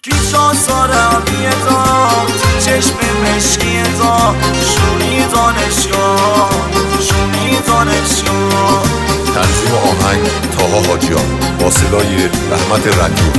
کیشا سارمیه دا چشم مشکی دا شونی دانشگاه تنظیم آهنگ طاها حاجیان با صدای رحمت رنجور.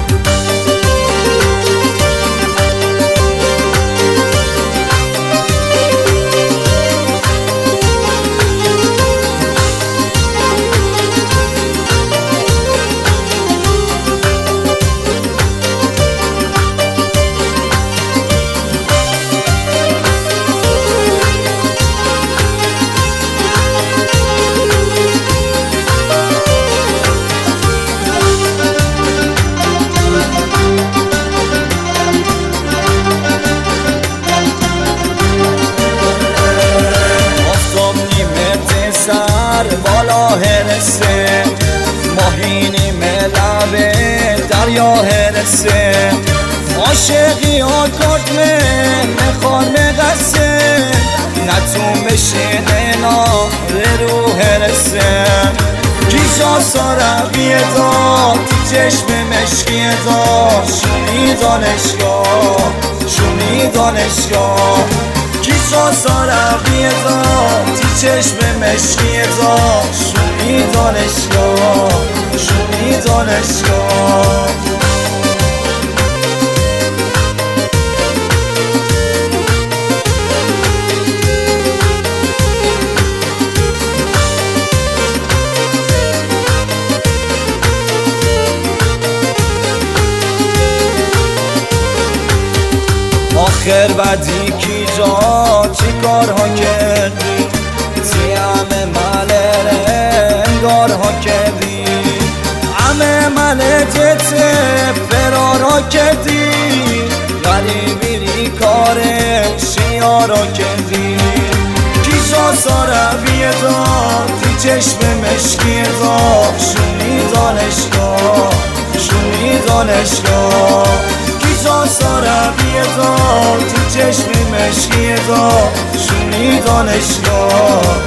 بالا هرسه ماهینی ملعبه دریا هرسه عاشقی ها کردمه نخوان مقسه نتون بشه ناره رو هرسه کیشا سارقیه دا چشم مشکیه دا شونی دانشگاه کیشا سارقیه دا چشم مشکی دا شونی دانشگاه آخر بدی کی جا چی کارها کردی همه ماله انگارها کردی همه ماله جته فرارا کردی غریبی کاره شیارا کردی کیشا سارمیه دا تی چشم مشکی دا شونی دانشگاه کیشا سارمیه دا تی چشم مشکی دا شونی دانشگاه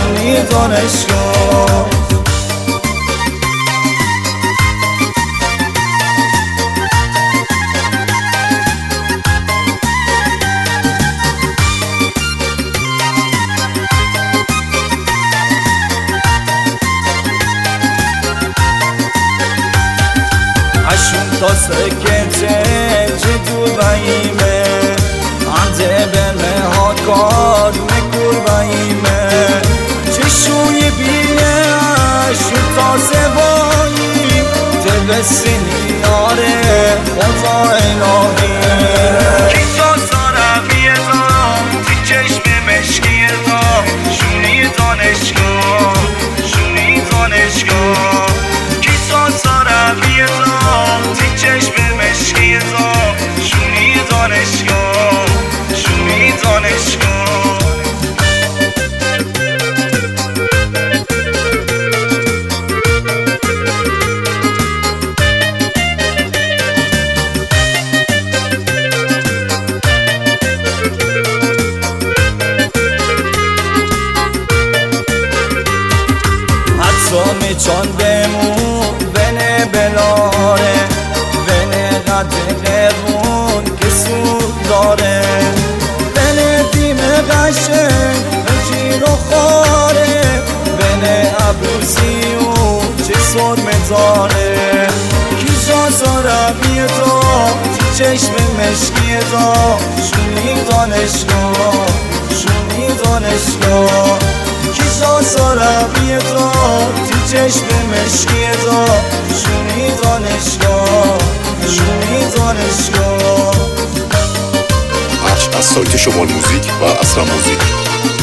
اشون تا سکته جدو باییمه عده به ها کار مکور باییمه چشوی بینه اشون تا زبایی تبسینی آره خدا الهی کیشا سارمیه دا تی چشم مشکی دا شونی دانشگاه کیشا سارمیه دا تی چشم مشکی دا شونی دانشگاه حتی چون بمون بنه بلاره بنه قد قرمون که سود داره بنه دیم قشنگ جیر و خاره بنه عبوسی و چه سرمه داره کیشا سارمیه دا تی چشم مشکی دا شونی دانشگاه کیشا سارمیه دا تی چشم مشکی دا شونی دانشگاه بخش از سایت شمال موزیک و اسرا موزیک.